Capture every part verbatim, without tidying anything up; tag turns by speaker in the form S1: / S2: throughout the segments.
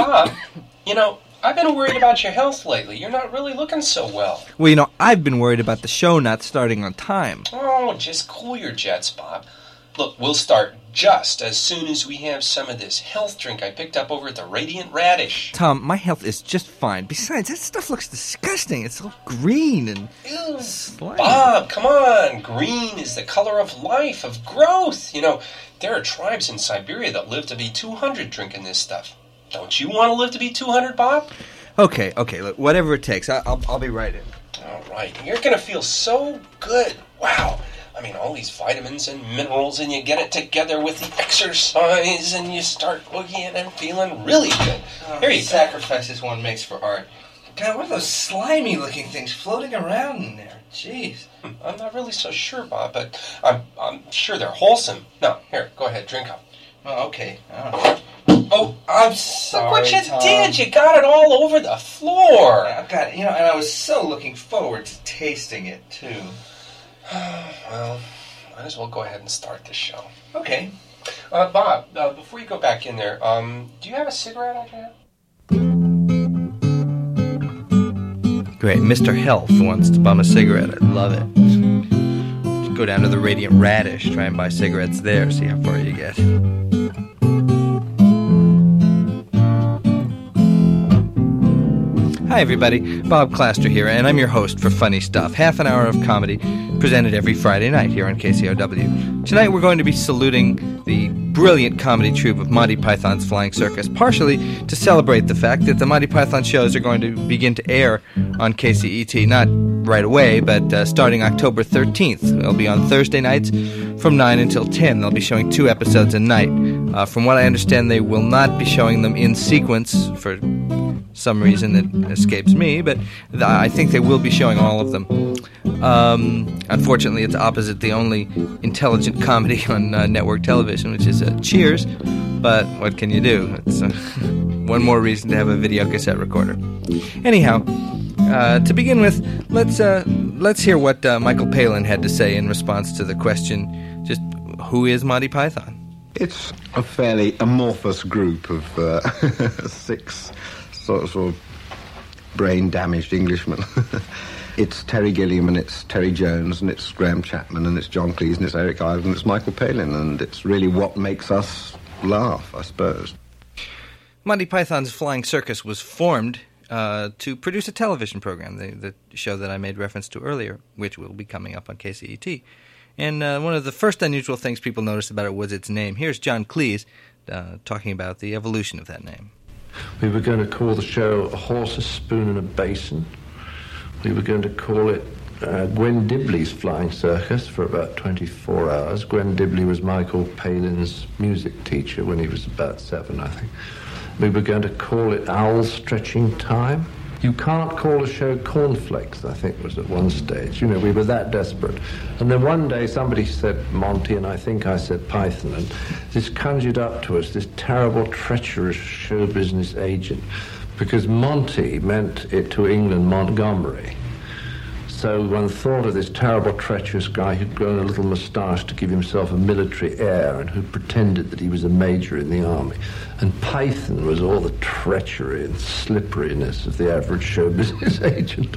S1: Bob, you know, I've been worried about your health lately. You're not really looking so well.
S2: Well, you know, I've been worried about the show not starting on time.
S1: Oh, just cool your jets, Bob. Look, we'll start just as soon as we have some of this health drink I picked up over at the Radiant Radish.
S2: Tom, my health is just fine. Besides, that stuff looks disgusting. It's all green and
S1: Ew.
S2: slimy.
S1: Bob, come on. Green is the color of life, of growth. You know, there are tribes in Siberia that live to be two hundred drinking this stuff. Don't you want to live to be two hundred, Bob?
S2: Okay, okay, look, whatever it takes. I, I'll, I'll be right in.
S1: All right. You're going to feel so good. Wow. I mean, all these vitamins and minerals, and you get it together with the exercise, and you start boogieing and feeling really good.
S2: Oh,
S1: Here you
S2: sacrifices one makes for art. God, what are those slimy-looking things floating around in there? Jeez.
S1: go. I'm not really so sure, Bob, but I'm I'm sure they're wholesome. No, here, go ahead, drink up.
S2: Oh, okay. Oh, oh I'm sorry,
S1: Look what you
S2: Tom.
S1: did. You got it all over the floor.
S2: I've got, you know, and I was so looking forward to tasting it, too.
S1: Well, might as well go ahead and start the show.
S2: Okay.
S1: Uh, Bob, uh, before you go back in there, um, do you have a cigarette I can have?
S2: Great. Mister Health wants to bum a cigarette. I love it. Just go down to the Radiant Radish, try and buy cigarettes there, see how far you get. Hi, everybody. Bob Claster here, and I'm your host for Funny Stuff, half an hour of comedy presented every Friday night here on K C O W. Tonight we're going to be saluting the brilliant comedy troupe of Monty Python's Flying Circus, partially to celebrate the fact that the Monty Python shows are going to begin to air on K C E T, not right away, but uh, starting October thirteenth. They'll be on Thursday nights from nine until ten. They'll be showing two episodes a night. Uh, from what I understand, they will not be showing them in sequence for some reason that escapes me, but th- I think they will be showing all of them. Um, unfortunately, it's opposite the only intelligent comedy on uh, network television, which is uh, Cheers, but what can you do? It's uh, one more reason to have a video cassette recorder. Anyhow, uh, to begin with, let's uh, let's hear what uh, Michael Palin had to say in response to the question, just who is Monty Python?
S3: It's a fairly amorphous group of uh, six sort of, sort of brain-damaged Englishmen. It's Terry Gilliam, and it's Terry Jones, and it's Graham Chapman, and it's John Cleese, and it's Eric Idle, and it's Michael Palin, and it's really what makes us laugh, I suppose.
S2: Monty Python's Flying Circus was formed uh, to produce a television program, the, the show that I made reference to earlier, which will be coming up on K C E T. And uh, one of the first unusual things people noticed about it was its name. Here's John Cleese uh, talking about the evolution of that name.
S4: We were going to call the show A Horse, a Spoon and a Basin. We were going to call it uh, Gwen Dibley's Flying Circus for about twenty-four hours. Gwen Dibley was Michael Palin's music teacher when he was about seven, I think. We were going to call it Owl Stretching Time. You can't call a show Cornflakes, I think was at one stage. You know, we were that desperate. And then one day somebody said Monty, and I think I said Python, and this conjured up to us this terrible, treacherous show business agent, because Monty meant it to England Montgomery. So one thought of this terrible, treacherous guy who'd grown a little moustache to give himself a military air and who pretended that he was a major in the army. And Python was all the treachery and slipperiness of the average show business agent.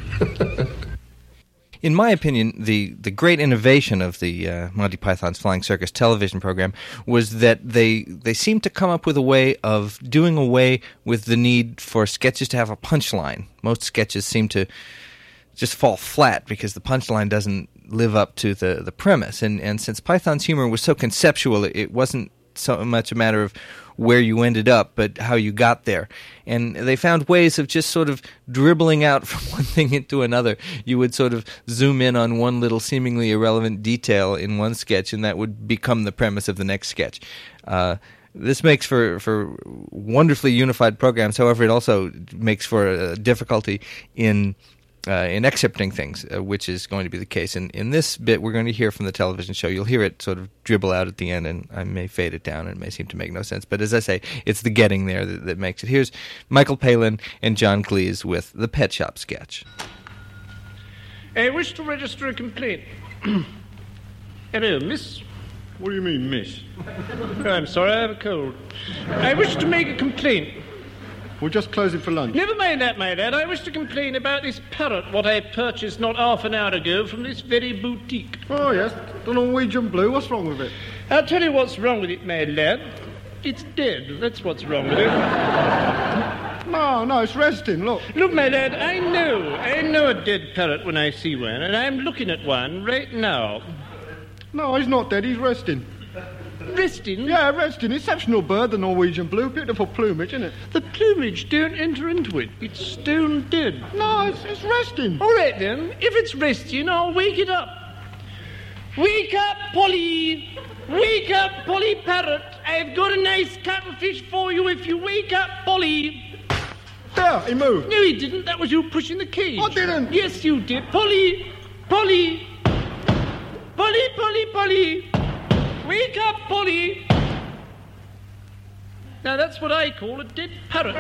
S2: In my opinion, the, the great innovation of the uh, Monty Python's Flying Circus television program was that they they seemed to come up with a way of doing away with the need for sketches to have a punchline. Most sketches seem to just fall flat because the punchline doesn't live up to the, the premise. And, and since Python's humor was so conceptual, it, it wasn't so much a matter of where you ended up, but how you got there. And they found ways of just sort of dribbling out from one thing into another. You would sort of zoom in on one little seemingly irrelevant detail in one sketch, and that would become the premise of the next sketch. Uh, this makes for, for wonderfully unified programs. However, it also makes for a difficulty in Uh, in accepting things, uh, which is going to be the case. In, in this bit, we're going to hear from the television show. You'll hear it sort of dribble out at the end, and I may fade it down, and it may seem to make no sense. But as I say, it's the getting there that, that makes it. Here's Michael Palin and John Cleese with the Pet Shop sketch.
S5: I wish to register a complaint. Hello, miss.
S6: What do you mean, miss?
S5: Oh, I'm sorry, I have a cold. I wish to make a complaint.
S6: We're just closing for lunch.
S5: Never mind that, my lad. I wish to complain about this parrot, what I purchased not half an hour ago from this very boutique.
S6: Oh, yes, the Norwegian blue. What's wrong with it?
S5: I'll tell you what's wrong with it, my lad. It's dead. That's what's wrong with it.
S6: No, no, it's resting, look.
S5: Look, my lad, I know. I know a dead parrot when I see one, and I'm looking at one right now.
S6: No, he's not dead, he's resting.
S5: Resting?
S6: Yeah, resting. Exceptional bird, the Norwegian blue. Beautiful plumage, isn't it?
S5: The plumage don't enter into it. It's stone dead.
S6: No, it's, it's resting.
S5: All right, then. If it's resting, I'll wake it up. Wake up, Polly! Wake up, Polly Parrot! I've got a nice cuttlefish for you if you wake up, Polly!
S6: There, he moved.
S5: No, he didn't. That was you pushing the cage.
S6: I didn't.
S5: Yes, you did. Polly! Polly! Polly, Polly, Polly! Wake up, Polly! Now, that's what I call a dead parrot.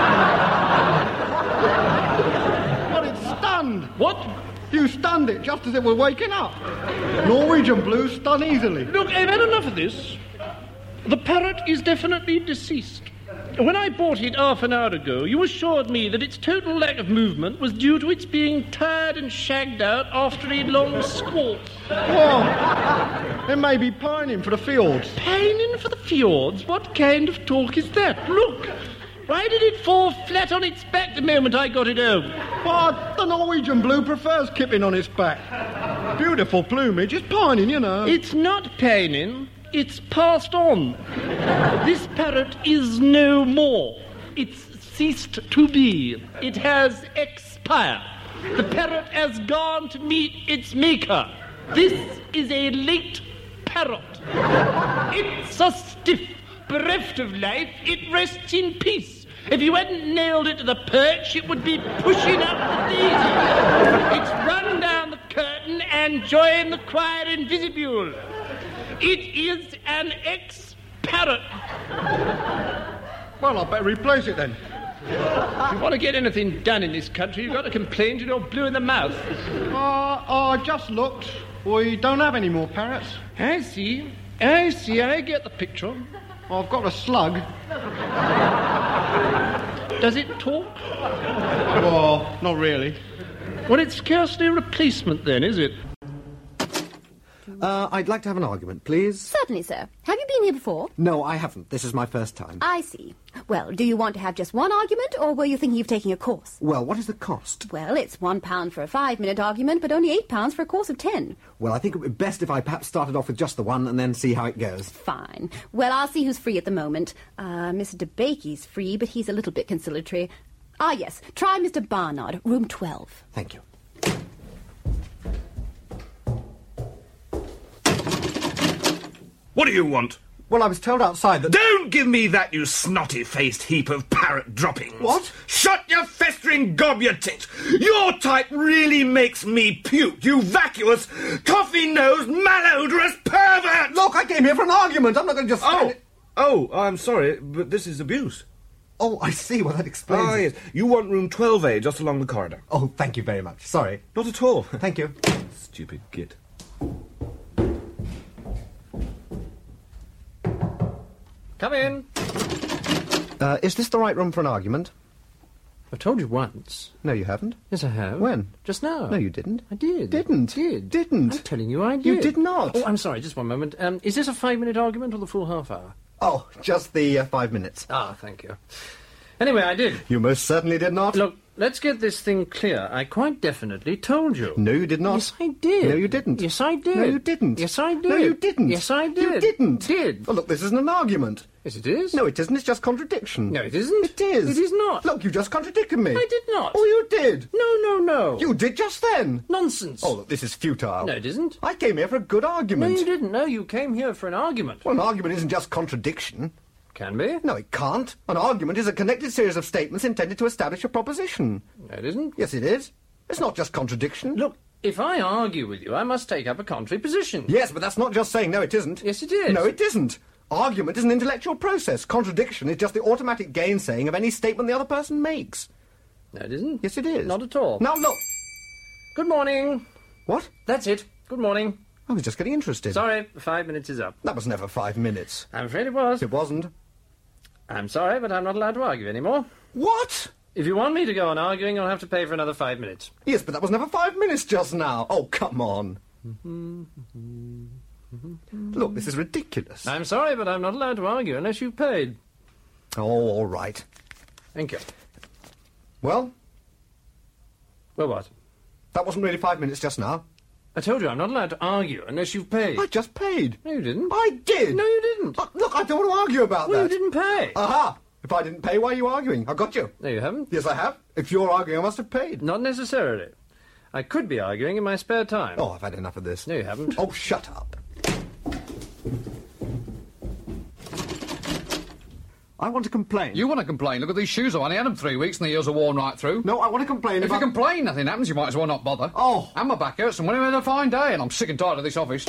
S6: But it's stunned.
S5: What?
S6: You stunned it just as it was waking up. Norwegian blue stun easily.
S5: Look, I've had enough of this. The parrot is definitely deceased. When I bought it half an hour ago, you assured me that its total lack of movement was due to its being tired and shagged out after a long squall.
S6: Oh, it may be pining for the fields.
S5: Pining for the fjords? What kind of talk is that? Look, why did it fall flat on its back the moment I got it home?
S6: But the Norwegian blue prefers kipping on its back. Beautiful plumage. It's pining, you know.
S5: It's not pining. It's passed on. This parrot is no more. It's ceased to be. It has expired. The parrot has gone to meet its maker. This is a late parrot. It's a stiff, bereft of life. It rests in peace. If you hadn't nailed it to the perch, it would be pushing up the daisy. It's run down the curtain and joined the choir in vestibule. It is an ex-parrot.
S6: Well, I'd better replace it then.
S5: If you want to get anything done in this country, you've got to complain till you're blue in the mouth.
S6: Uh, I just looked. We don't have any more parrots.
S5: I see. I see. I get the picture.
S6: I've got a slug.
S5: Does it talk?
S6: Well, not really.
S5: Well, it's scarcely a replacement then, is it?
S7: Uh, I'd like to have an argument, please.
S8: Certainly, sir. Have you been here before?
S7: No, I haven't. This is my first time.
S8: I see. Well, do you want to have just one argument, or were you thinking of taking a course?
S7: Well, what is the cost?
S8: Well, it's one pound for a five-minute argument, but only eight pounds for a course of ten.
S7: Well, I think it would be best if I perhaps started off with just the one and then see how it goes.
S8: Fine. Well, I'll see who's free at the moment. Uh, Mister DeBakey's free, but he's a little bit conciliatory. Ah, yes. Try Mister Barnard, room twelve.
S7: Thank you.
S9: What do you want?
S7: Well, I was told outside that...
S9: Don't give me that, you snotty-faced heap of parrot droppings.
S7: What?
S9: Shut your festering gob, you tit. Your type really makes me puke, you vacuous, coffee-nosed, malodorous pervert!
S7: Look, I came here for an argument. I'm not going to just... stand
S9: Oh,
S7: it-
S9: oh, I'm sorry, but this is abuse.
S7: Oh, I see. Well, that explains
S9: Ah,
S7: it.
S9: yes. You want room twelve A, just along the corridor.
S7: Oh, thank you very much. Sorry.
S9: Not at all.
S7: Thank you.
S9: Stupid git.
S10: Come in.
S7: Uh, is this the right room for an argument?
S10: I've told you once.
S7: No, you haven't.
S10: Yes, I have.
S7: When?
S10: Just now.
S7: No, you didn't.
S10: I did.
S7: Didn't.
S10: Did.
S7: Didn't.
S10: I'm telling you I did.
S7: You did not.
S10: Oh, I'm sorry, just one moment. Um, is this a five-minute argument or the full half hour?
S7: Oh, just the uh, five minutes.
S10: Ah, thank you. Anyway, I did.
S7: You most certainly did not.
S10: Look, let's get this thing clear. I quite definitely told you.
S7: No, you did not.
S10: Yes, I did.
S7: No, you didn't.
S10: Yes, I did.
S7: No, you didn't.
S10: Yes, I did.
S7: No, you didn't.
S10: Yes, I did.
S7: You didn't.
S10: Did.
S7: Well, look, this isn't an argument.
S10: Yes, it is.
S7: No, it isn't. It's just contradiction.
S10: No, it isn't.
S7: It is.
S10: It is not.
S7: Look, you just contradicted me.
S10: I did not.
S7: Oh, you did.
S10: No, no, no.
S7: You did just then.
S10: Nonsense.
S7: Oh, look, this is futile.
S10: No, it isn't.
S7: I came here for a good
S10: No,
S7: argument.
S10: you didn't. No, you came here for an argument.
S7: Well, an argument isn't just contradiction.
S10: Can be.
S7: No, it can't. An argument is a connected series of statements intended to establish a proposition.
S10: No, it isn't.
S7: Yes, it is. It's not just contradiction.
S10: Look, if I argue with you, I must take up a contrary position.
S7: Yes, but that's not just saying no, it isn't.
S10: Yes, it is.
S7: No, it isn't. Argument is an intellectual process. Contradiction is just the automatic gainsaying of any statement the other person makes.
S10: No, it isn't.
S7: Yes, it is.
S10: Not at all.
S7: Now, look.
S10: Good morning.
S7: What?
S10: That's it. Good morning.
S7: I was just getting interested.
S10: Sorry, five minutes is up.
S7: That was never five minutes.
S10: I'm afraid it was.
S7: It wasn't.
S10: I'm sorry, but I'm not allowed to argue anymore.
S7: What?
S10: If you want me to go on arguing, you'll have to pay for another five minutes.
S7: Yes, but that was never five minutes just now. Oh, come on. Look, this is ridiculous.
S10: I'm sorry, but I'm not allowed to argue unless you've paid.
S7: Oh, all right.
S10: Thank you.
S7: Well?
S10: Well, what?
S7: That wasn't really five minutes just now.
S10: I told you I'm not allowed to argue unless you've paid.
S7: I just paid.
S10: No, you didn't.
S7: I did.
S10: No, you didn't.
S7: Uh, look, I don't want to argue about
S10: well,
S7: that.
S10: you didn't pay.
S7: Aha! If I didn't pay, why are you arguing? I got you.
S10: No, you haven't.
S7: Yes, I have. If you're arguing, I must have paid.
S10: Not necessarily. I could be arguing in my spare time.
S7: Oh, I've had enough of this.
S10: No, you haven't.
S7: Oh, shut up. I want to complain.
S11: You want to complain? Look at these shoes. I've only had them three weeks and the heels are worn right through.
S7: No, I want to complain
S11: If
S7: about...
S11: you complain, nothing happens. You might as well not bother.
S7: Oh.
S11: And my back hurts and when I've had a fine day and I'm sick and tired of this office.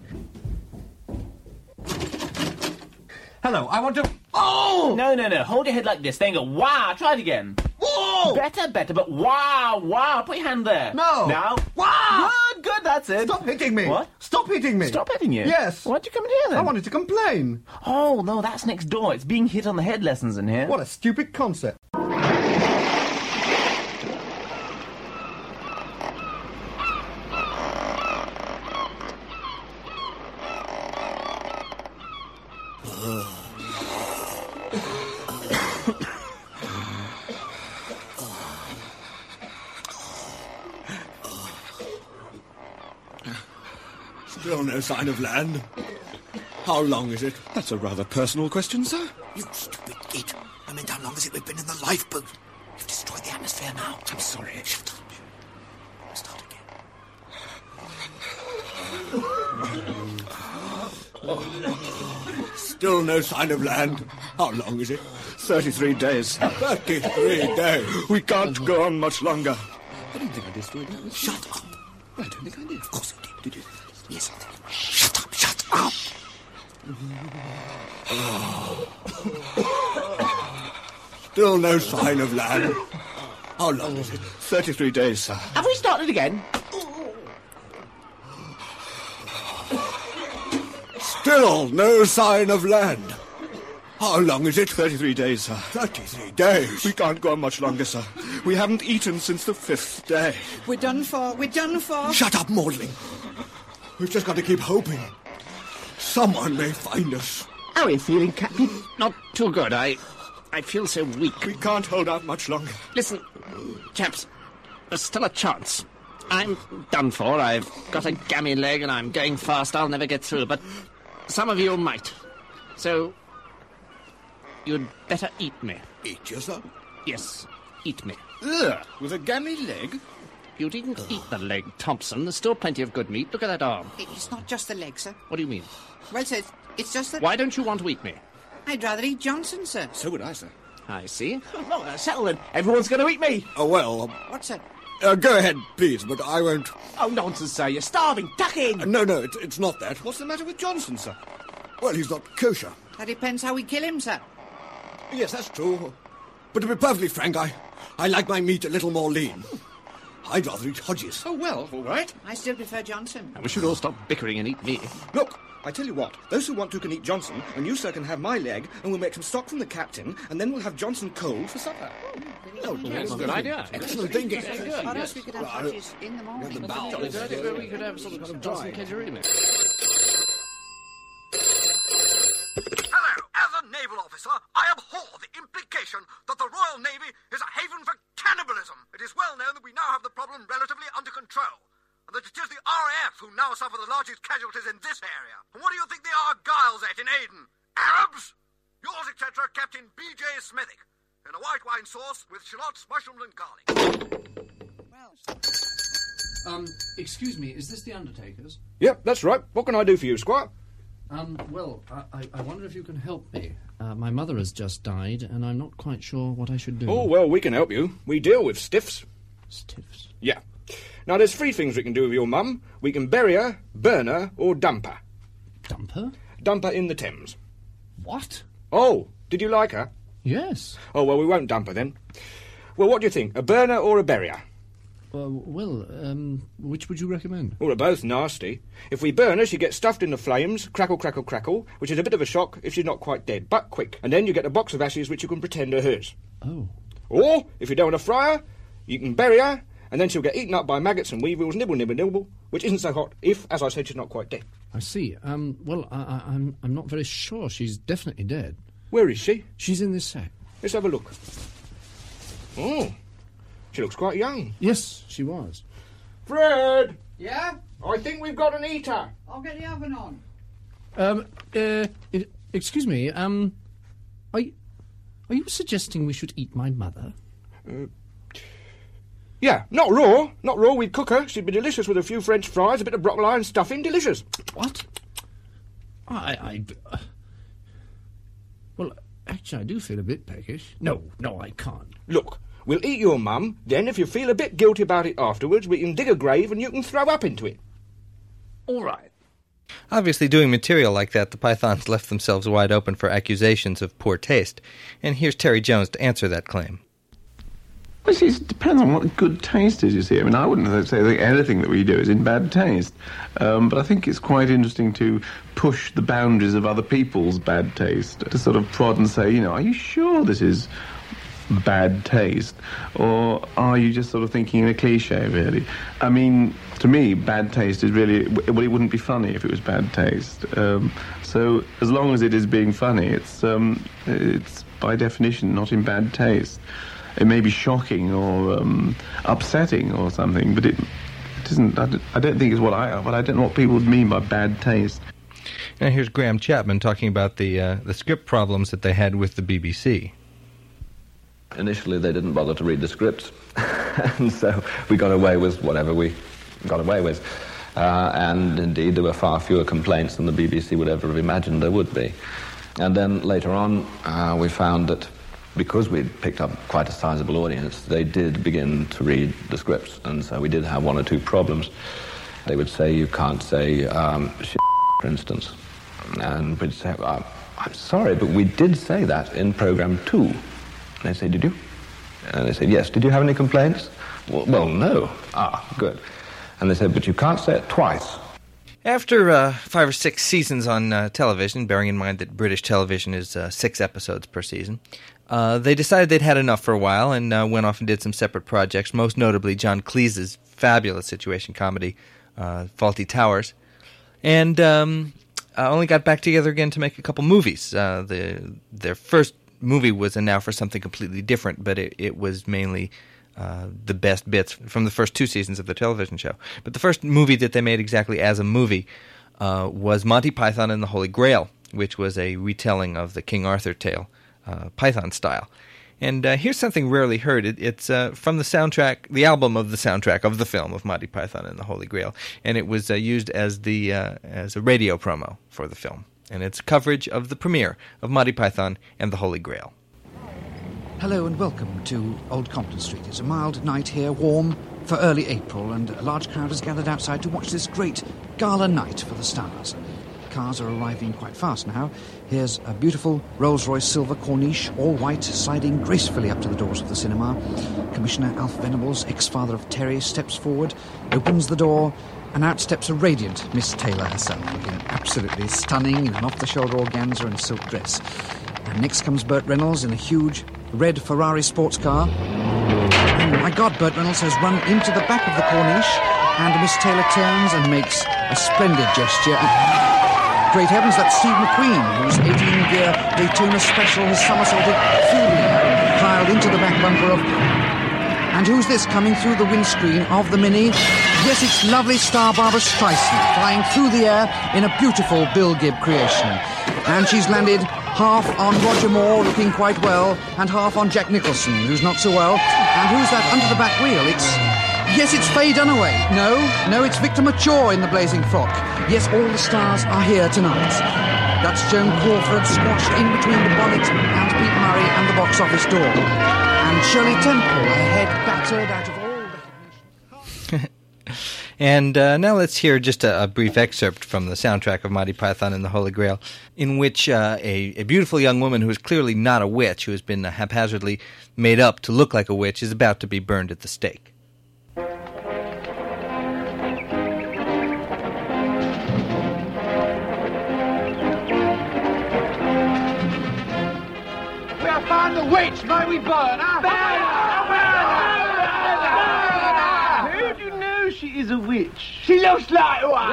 S7: Hello, I want to...
S12: Oh! No, no, no. Hold your head like this. Then go, wow. Try it again.
S7: Whoa!
S12: Better, better, but wow, wow. Put your hand there.
S7: No.
S12: Now.
S7: Wow!
S12: Good, good, that's it.
S7: Stop hitting me.
S12: What?
S7: Stop hitting me.
S12: Stop hitting you?
S7: Yes.
S12: Why'd you come in here then?
S7: I wanted to complain.
S12: Oh, no, that's next door. It's being hit on the head lessons in here.
S7: What a stupid concept.
S9: Still no sign of land. How long is it?
S13: That's a rather personal question, sir.
S14: You stupid git. I meant how long has it we've been in the lifeboat? You've destroyed the atmosphere now.
S13: I'm sorry.
S14: Shut up. Start
S9: again. Still no sign of land. How long is it?
S13: Thirty-three days.
S9: Thirty-three days.
S13: We can't go on much longer.
S14: I don't think I destroyed the atmosphere. Shut up.
S13: I don't think I did.
S14: Of course you did. Did you? Yes, I did. Shut up, shut up!
S9: Still no sign of land. How long is it?
S13: Thirty-three days, sir.
S12: Have we started again?
S9: Still no sign of land. How long is it?
S13: Thirty-three days, sir.
S9: Thirty-three days?
S13: We can't go on much longer, sir. We haven't eaten since the fifth day.
S14: We're done for. We're done for.
S9: Shut up, Maudling. We've just got to keep hoping. Someone may find us.
S12: How are you feeling, Captain? Not too good. I... I feel so weak.
S13: We can't hold out much longer.
S12: Listen, chaps, there's still a chance. I'm done for. I've got a gammy leg and I'm going fast. I'll never get through, but some of you might. So, you'd better eat me.
S9: Eat you, sir?
S12: Yes, eat me.
S13: Ugh, with a gammy leg?
S12: You didn't Ugh. eat the leg, Thompson. There's still plenty of good meat. Look at that arm.
S14: It's not just the leg, sir.
S12: What do you mean?
S14: Well, sir, it's, it's just that...
S12: Why don't you want to eat me?
S14: I'd rather eat Johnson, sir.
S13: So would I, sir.
S12: I see. Well, uh, settle it. Everyone's going to eat me.
S9: Oh, well... Um,
S14: What's that?
S9: Uh, go ahead, please, but I won't...
S12: Oh, nonsense, sir. You're starving. Tuck in.
S9: Uh, no, no, it, it's not that.
S13: What's the matter with Johnson, sir?
S9: Well, he's not kosher.
S14: That depends how we kill him, sir.
S9: Yes, that's true. But to be perfectly frank, I, I like my meat a little more lean. I'd rather eat Hodges.
S13: Oh, well, all right.
S14: I still prefer Johnson.
S12: And we should all stop bickering and eat me.
S13: Look, I tell you what, those who want to can eat Johnson, and you, sir, can have my leg, and we'll make some stock from the captain, and then we'll have Johnson cold for supper.
S12: Oh, that's a good idea.
S9: Excellent thinking.
S14: Very good. Or else we could have Hodges in the morning.
S9: The bowels.
S12: We could have some kind of Johnson kedgeree mix.
S15: Hello, as a naval officer, I abhor the implication that the Royal Navy is a haven for cannibalism. It is well known that we now have the problem relatively under control, and that it is the R A F who now suffer the largest casualties in this area. And what do you think they are Giles at in Aden? Arabs? Yours, et cetera, Captain B J Smithick, in a white wine sauce with shallots, mushrooms, and garlic.
S11: Well... Um, excuse me, is this the Undertaker's?
S13: Yep, that's right. What can I do for you, Squire?
S10: Um, well, I, I wonder if you can help me. Uh, my mother has just died, and I'm not quite sure what I should do.
S13: Oh, well, we can help you. We deal with stiffs.
S10: Stiffs?
S13: Yeah. Now, there's three things we can do with your mum. We can bury her, burn her, or dump her.
S10: Dump her?
S13: Dump her in the Thames.
S10: What?
S13: Oh, did you like her?
S10: Yes.
S13: Oh, well, we won't dump her then. Well, what do you think, a burner or a barrier?
S10: Uh, well, um, which would you recommend?
S13: Well, they're both nasty. If we burn her, she gets stuffed in the flames, crackle, crackle, crackle, which is a bit of a shock if she's not quite dead, but quick. And then you get a box of ashes which you can pretend are hers.
S10: Oh.
S13: Or, if you don't want to fry her, you can bury her, and then she'll get eaten up by maggots and weevils, nibble, nibble, nibble, which isn't so hot if, as I said, she's not quite dead.
S10: I see. Um, well, I, I, I'm, I'm not very sure. She's definitely dead.
S13: Where is she?
S10: She's in this sack.
S13: Let's have a look. Oh, she looks quite young.
S10: Yes, she was.
S13: Fred!
S16: Yeah?
S13: I think we've got an eater.
S16: I'll get the oven on.
S10: Um, uh, I- excuse me, um, are you, are you suggesting we should eat my mother?
S13: Uh, yeah, not raw. Not raw, we'd cook her. She'd be delicious with a few French fries, a bit of broccoli and stuffing. Delicious.
S10: What? I... I uh, well, actually, I do feel a bit peckish. No, no, I can't.
S13: Look, we'll eat your mum, then if you feel a bit guilty about it afterwards, we can dig a grave and you can throw up into it.
S10: All right.
S2: Obviously, doing material like that, the Pythons left themselves wide open for accusations of poor taste. And here's Terry Jones to answer that claim.
S17: Well, see, it depends on what good taste is, you see. I mean, I wouldn't say that anything that we do is in bad taste. Um, but I think it's quite interesting to push the boundaries of other people's bad taste, to sort of prod and say, you know, are you sure this is bad taste? Or are you just sort of thinking in a cliche, really? I mean, to me, bad taste is really... Well, it wouldn't be funny if it was bad taste. Um, so as long as it is being funny, it's, um, it's by definition not in bad taste. It may be shocking or um, upsetting or something, but it, it isn't. I don't, I don't think it's what I. But I don't know what people would mean by bad taste.
S2: Now here's Graham Chapman talking about the uh, the script problems that they had with the B B C.
S18: Initially, they didn't bother to read the scripts, and so we got away with whatever we got away with. Uh, and indeed, there were far fewer complaints than the B B C would ever have imagined there would be. And then later on, uh, we found that, because we'd picked up quite a sizable audience, they did begin to read the scripts, and so we did have one or two problems. They would say, you can't say um, shit, for instance. And we'd say, oh, I'm sorry, but we did say that in programme two. And they'd say, did you? And they said, yes. Did you have any complaints? Well, well, no. Ah, good. And they said, but you can't say it twice.
S2: After uh, five or six seasons on uh, television, bearing in mind that British television is uh, six episodes per season, uh, they decided they'd had enough for a while and uh, went off and did some separate projects, most notably John Cleese's fabulous situation comedy, uh, Fawlty Towers, and um, uh, only got back together again to make a couple movies. Uh, the, their first movie was a Now for Something Completely Different, but it, it was mainly... Uh, the best bits from the first two seasons of the television show. But the first movie that they made exactly as a movie uh, was Monty Python and the Holy Grail, which was a retelling of the King Arthur tale, uh, Python style. And uh, here's something rarely heard. It, it's uh, from the soundtrack, the album of the soundtrack of the film of Monty Python and the Holy Grail, and it was uh, used as the uh, as a radio promo for the film. And it's coverage of the premiere of Monty Python and the Holy Grail.
S19: Hello and welcome to Old Compton Street. It's a mild night here, warm for early April, and a large crowd has gathered outside to watch this great gala night for the stars. Cars are arriving quite fast now. Here's a beautiful Rolls-Royce silver Corniche, all white, sliding gracefully up to the doors of the cinema. Commissioner Alf Venables, ex-father of Terry, steps forward, opens the door, and out steps a radiant Miss Taylor herself, looking absolutely stunning in an off-the-shoulder organza and silk dress. And next comes Burt Reynolds in a huge red Ferrari sports car. Oh my God, Burt Reynolds has run into the back of the Corniche, and Miss Taylor turns and makes a splendid gesture. Great heavens, that's Steve McQueen, whose eighteen-gear Daytona Special has somersaulted through the air and piled into the back bumper of... And who's this coming through the windscreen of the Mini? Yes, it's lovely star Barbara Streisand, flying through the air in a beautiful Bill Gibb creation. And she's landed half on Roger Moore, looking quite well, and half on Jack Nicholson, who's not so well. And who's that under the back wheel? It's... Yes, it's Faye Dunaway. No, no, it's Victor Mature in the blazing frock. Yes, all the stars are here tonight. That's Joan Crawford, squashed in between the bonnet and Pete Murray and the box office door. And Shirley Temple, her head battered out of all recognition.
S2: And uh, now let's hear just a, a brief excerpt from the soundtrack of Monty Python and the Holy Grail, in which uh, a, a beautiful young woman who is clearly not a witch, who has been uh, haphazardly made up to look like a witch, is about to be burned at the stake.
S16: I find the witch, may we burn her?
S20: How do you know she is a witch?
S16: She looks like one.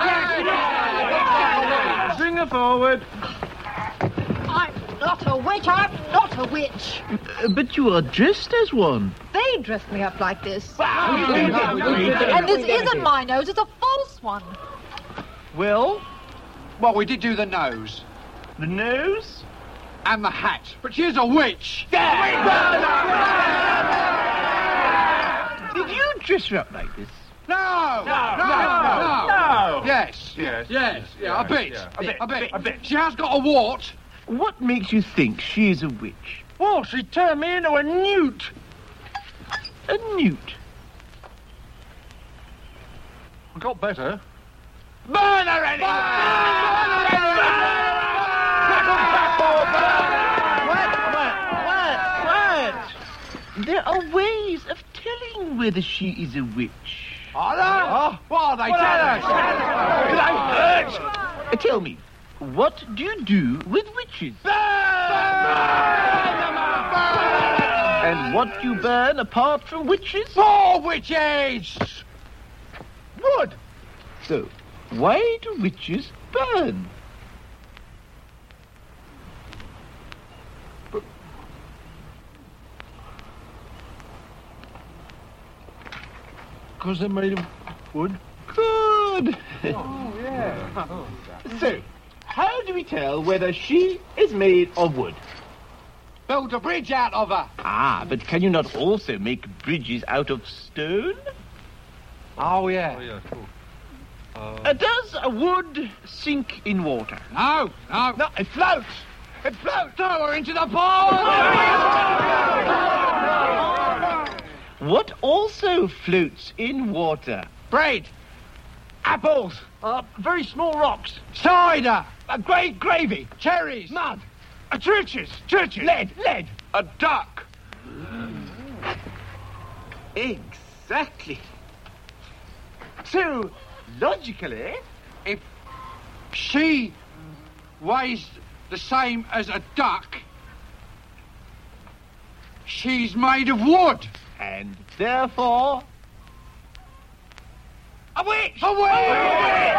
S20: Yes, bring her forward.
S21: I'm not a witch, I'm not a witch.
S20: Uh, but you are dressed as one.
S21: They dressed me up like this. And this isn't my nose, it's a false one.
S16: Well? Well, we did do the nose.
S20: The nose?
S16: And the hat. But she's a witch.
S20: Did you dress her up like this?
S16: No!
S20: No!
S16: No!
S20: No!
S16: No!
S20: No!
S16: Yes.
S20: Yes.
S16: Yes. Yeah, a bit.
S20: Yeah.
S16: A bit. A bit. A bit. She has got a wart.
S20: What makes you think she is a witch?
S16: Oh, she turned me into a newt.
S20: A newt?
S16: I got better.
S20: Burn her anyway! Burn her anyway! What? What? What? There are ways of telling whether she is a witch.
S16: Are there? Oh, what are they? Tell us.
S20: Uh, tell me, what do you do with witches?
S16: Burn!
S20: And what do you burn apart from witches?
S16: More witches!
S20: Wood! So, why do witches burn?
S16: Because they're made of wood.
S20: Good!
S16: Oh, yeah.
S20: So, how do we tell whether she is made of wood?
S16: Build a bridge out of her.
S20: Ah, but can you not also make bridges out of stone?
S16: Oh, yeah.
S20: Oh, yeah, cool. Uh, uh, does a wood sink in water?
S16: No, no.
S20: No, it floats.
S16: It floats. Throw her into the pond.
S20: What also floats in water?
S16: Bread. Apples.
S20: Uh, very small rocks.
S16: Cider. A great gravy. Cherries.
S20: Mud.
S16: A churches. Churches.
S20: Lead. Lead.
S16: A duck.
S20: Exactly. So, logically,
S16: if she weighs the same as a duck, she's made of wood.
S20: And therefore...
S16: A witch! A witch!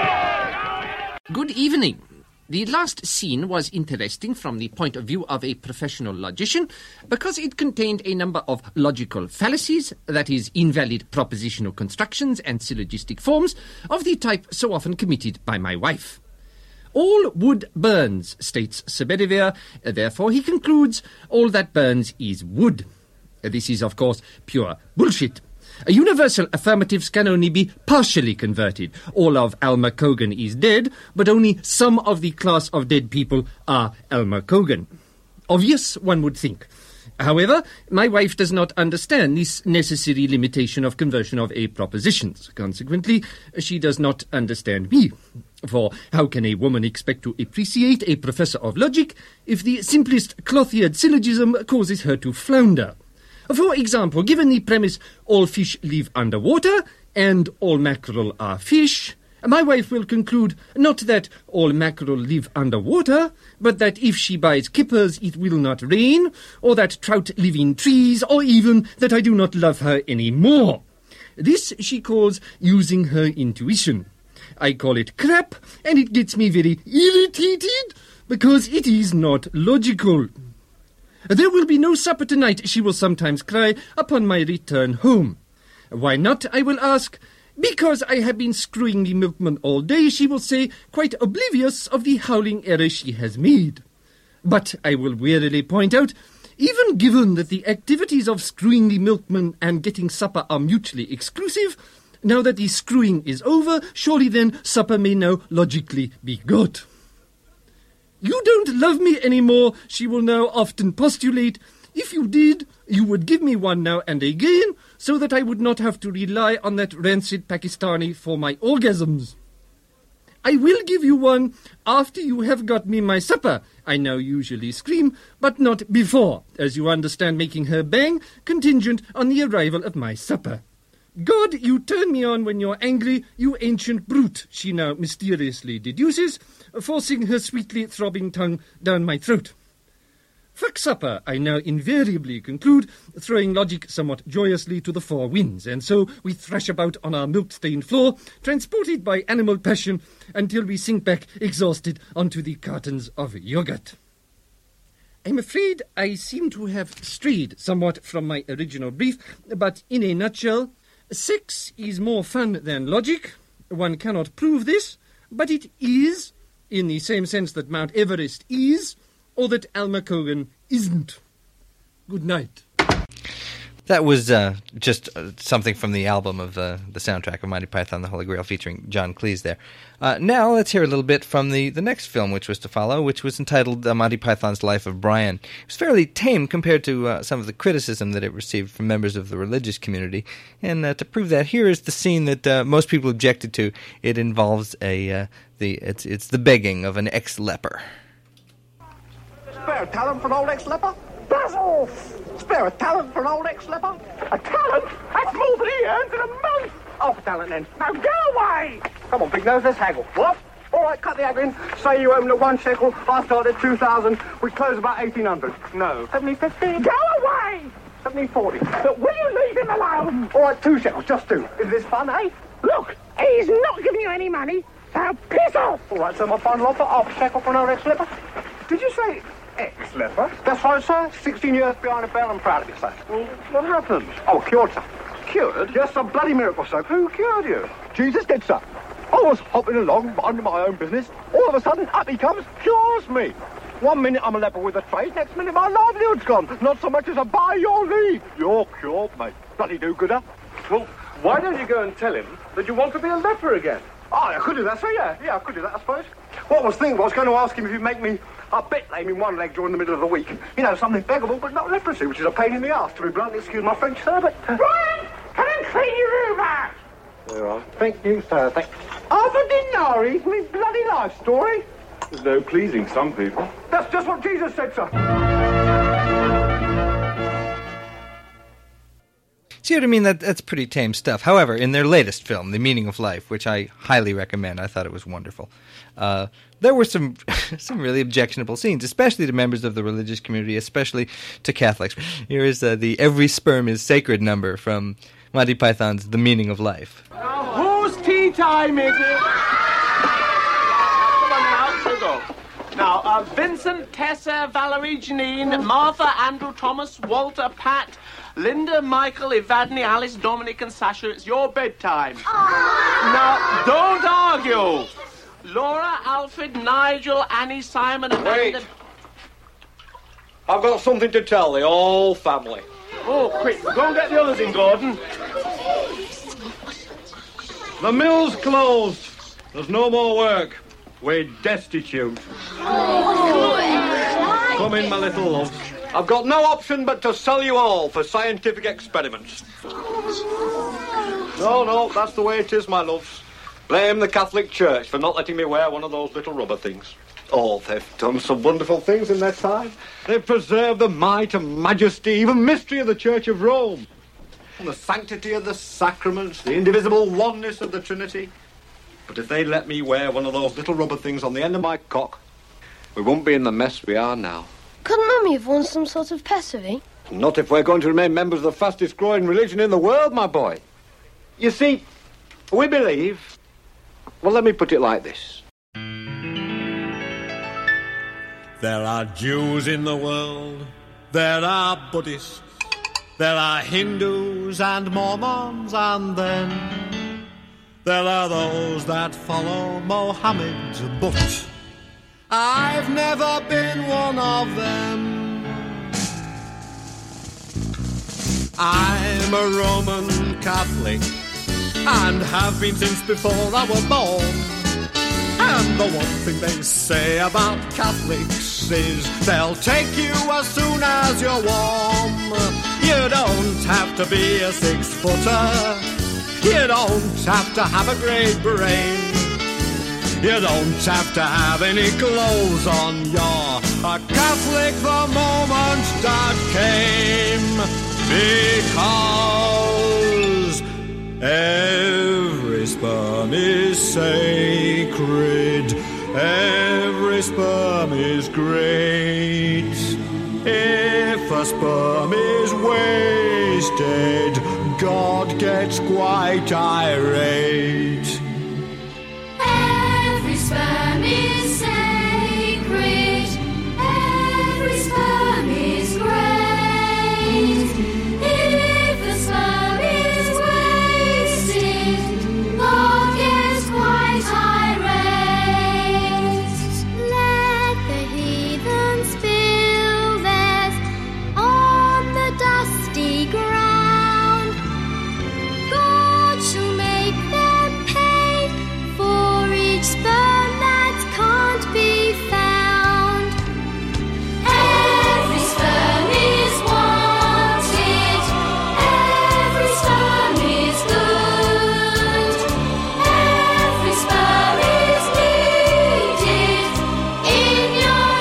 S16: A witch!
S12: Good evening. The last scene was interesting from the point of view of a professional logician because it contained a number of logical fallacies, that is, invalid propositional constructions and syllogistic forms of the type so often committed by my wife. All wood burns, states Sir Bedivere, therefore he concludes all that burns is wood. This is, of course, pure bullshit. A universal affirmatives can only be partially converted. All of Alma Cogan is dead, but only some of the class of dead people are Alma Cogan. Obvious, one would think. However, my wife does not understand this necessary limitation of conversion of A propositions. Consequently, she does not understand me. For how can a woman expect to appreciate a professor of logic if the simplest cloth-eared syllogism causes her to flounder? For example, given the premise all fish live underwater and all mackerel are fish, my wife will conclude not that all mackerel live underwater, but that if she buys kippers it will not rain, or that trout live in trees, or even that I do not love her any more. This she calls using her intuition. I call it crap, and it gets me very irritated, because it is not logical. There will be no supper tonight, she will sometimes cry, upon my return home. Why not, I will ask? Because I have been screwing the milkman all day, she will say, quite oblivious of the howling error she has made. But I will wearily point out, even given that the activities of screwing the milkman and getting supper are mutually exclusive, now that the screwing is over, surely then supper may now logically be got. You don't love me any more, she will now often postulate. If you did, you would give me one now and again, so that I would not have to rely on that rancid Pakistani for my orgasms. I will give you one after you have got me my supper, I now usually scream, but not before, as you understand making her bang contingent on the arrival of my supper. God, you turn me on when you're angry, you ancient brute, she now mysteriously deduces, forcing her sweetly throbbing tongue down my throat.
S1: Fuck supper, I now invariably conclude, throwing logic somewhat joyously to the four winds, and so we thrash about on our milk-stained floor, transported by animal passion, until we sink back exhausted onto the cartons of yogurt. I'm afraid I seem to have strayed somewhat from my original brief, but in a nutshell, sex is more fun than logic. One cannot prove this, but it is, in the same sense that Mount Everest is, or that Alma Cogan isn't. Good night.
S2: That was uh, just uh, something from the album of uh, the soundtrack of Monty Python, The Holy Grail, featuring John Cleese there. Uh, now let's hear a little bit from the, the next film which was to follow, which was entitled uh, Monty Python's Life of Brian. It was fairly tame compared to uh, some of the criticism that it received from members of the religious community. And uh, to prove that, here is the scene that uh, most people objected to. It involves a uh, the it's it's the begging of an ex-leper.
S7: Spare a talent for an old ex-leper? Buzz off! Spare a talent for an old ex-leper? A talent? That's more than he earns in a month! Off a talent then. Now go away! Come on, big nose, let's haggle. What? All right, cut the haggling. Say you opened at one shekel, I started at two thousand. We close about eighteen hundred. No. seventy fifty? Go away! seventy forty. But will you leave him alone? All right, two shekels, just two. Is this fun, eh? Look, he's not giving you any money, so piss off! All right, so my final offer, half a shekel for an old ex-leper. Did you say ex-leper? That's right, sir. sixteen years behind a bell. I'm proud of it, sir. Well, what happened? Oh, cured, sir. Cured? Yes, a bloody miracle, sir. Who cured you? Jesus did, sir. I was hopping along, minding my own business. All of a sudden, up he comes, cures me. One minute I'm a leper with a trade, next minute my livelihood's gone. Not so much as a by your leave. You're cured, mate. Bloody do-gooder.
S22: Well, why don't you go and tell him that you want to be a leper again?
S7: Oh, I could do that, sir, yeah. Yeah, I could do that, I suppose. What I was thinking, I was going to ask him if he'd make me a bit lame in one leg during the middle of the week. You know, something beggable, but not leprosy, which is a pain in the arse, to be blunt. Excuse my French, sir, but... Uh... Brian, come and clean your room out! There you are. Thank you, sir. Thank Half a denarii for me bloody life story.
S22: There's no pleasing some people.
S7: That's just what Jesus said, sir.
S2: See what I mean? That That's pretty tame stuff. However, in their latest film, The Meaning of Life, which I highly recommend, I thought it was wonderful, uh, there were some some really objectionable scenes, especially to members of the religious community, especially to Catholics. Here is uh, the Every Sperm is Sacred number from Monty Python's The Meaning of Life.
S16: Now, whose tea time is it? Come on now, you go. Now, uh, Vincent, Tessa, Valerie, Janine, Martha, Andrew, Thomas, Walter, Pat, Linda, Michael, Evadne, Alice, Dominic, and Sasha, it's your bedtime. Now, don't argue. Laura, Alfred, Nigel, Annie, Simon, and
S7: Wait.
S16: Amanda...
S7: I've got something to tell the whole family.
S16: Oh, quick, go and get the others in, Gordon.
S6: The mill's closed. There's no more work. We're destitute.
S16: Oh.
S6: Come in, my little loves.
S7: I've got no option but to sell you all for scientific experiments. No, no, that's the way it is, my loves. Blame the Catholic Church for not letting me wear one of those little rubber things. Oh, they've done some wonderful things in their time. They've preserved the might and majesty, even mystery of the Church of Rome. And the sanctity of the sacraments, the indivisible oneness of the Trinity. But if they let me wear one of those little rubber things on the end of my cock, we won't be in the mess we are now.
S23: Couldn't Mummy have worn some sort of pessary?
S7: Not if we're going to remain members of the fastest growing religion in the world, my boy. You see, we believe... Well, let me put it like this.
S24: There are Jews in the world, there are Buddhists, there are Hindus and Mormons, and then there are those that follow Mohammed, but I've never been one of them. I'm a Roman Catholic and have been since before I was born. And the one thing they say about Catholics is they'll take you as soon as you're warm. You don't have to be a six-footer. You don't have to have a great brain. You don't have to have any clothes on. You're a Catholic the moment that came. Because every sperm is sacred, every sperm is great. a sperm is wasted, God gets quite irate.
S3: Every sperm is sacred, every sperm is great. If the sperm is wasted, God gets quite irate.
S4: Let the heathen spill theirs on the dusty ground. God shall make them pay for each sperm that can't be found.
S3: Every sperm is wanted, every sperm is good, every sperm is needed in your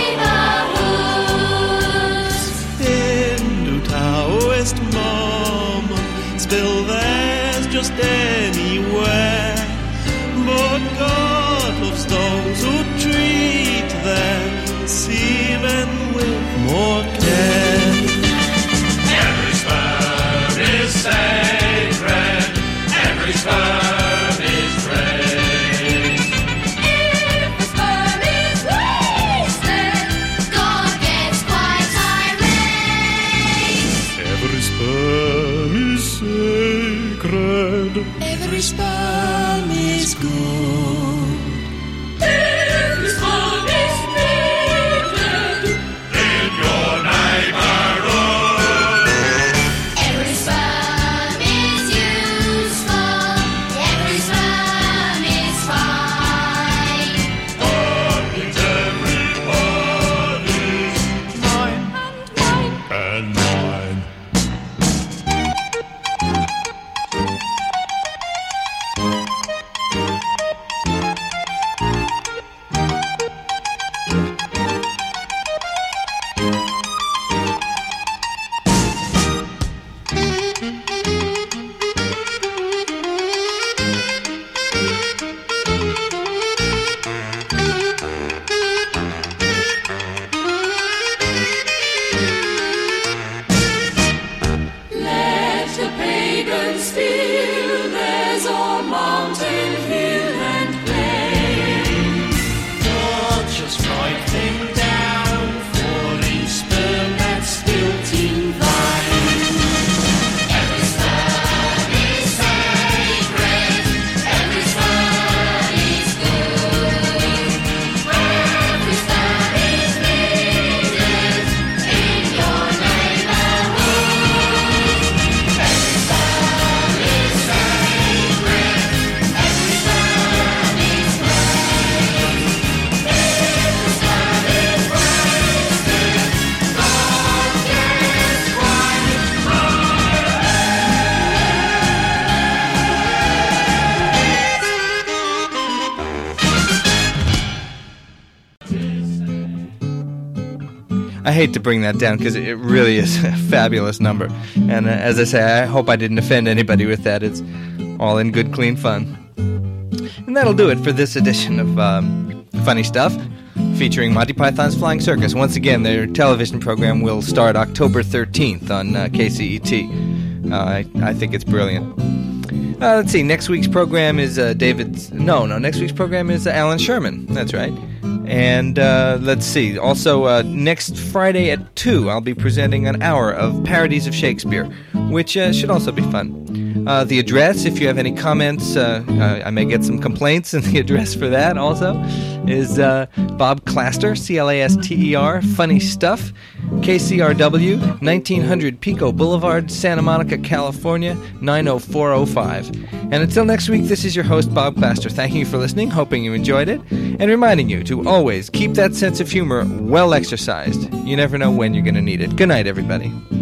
S3: neighborhood.
S24: Hindu Taoist mom, spill theirs just anywhere. But God loves those who treat their semen with more care.
S5: Every sperm is sacred, every sperm is great.
S3: If the sperm is wasted, God gets quite irate.
S24: Every sperm is sacred.
S3: Every sperm is good. Every sperm is needed
S5: In your neighborhood.
S3: Every sperm is useful, every sperm is fine.
S5: God needs everybody's
S24: Mine
S5: and mine.
S3: Let the pagans steal theirs on mountain, hill, and plain.
S24: God just write them down for each sperm that's spilt in thine.
S3: Every sperm is sacred, every sperm is good, every sperm is needed in your neighborhood. Every sperm is sacred, every sperm is great. If the sperm is wasted, God gets quite
S2: I hate to bring that down because it really is a fabulous number. And uh, as I say, I hope I didn't offend anybody with that. It's all in good, clean fun. And that'll do it for this edition of um, Funny Stuff, featuring Monty Python's Flying Circus. Once again, their television program will start October thirteenth on uh, K C E T. Uh, I, I think it's brilliant. Uh, let's see, next week's program is uh, David's... No, no, next week's program is uh, Alan Sherman. That's right. And uh, let's see, also uh, next Friday at two, I'll be presenting an hour of parodies of Shakespeare, which uh, should also be fun. Uh, the address, if you have any comments, uh, uh, I may get some complaints, and the address for that also is uh, Bob Claster, C L A S T E R, Funny Stuff, K C R W, nineteen hundred Pico Boulevard, Santa Monica, California, nine oh four oh five. And until next week, this is your host, Bob Claster, thanking you for listening, hoping you enjoyed it, and reminding you to always keep that sense of humor well exercised. You never know when you're going to need it. Good night, everybody.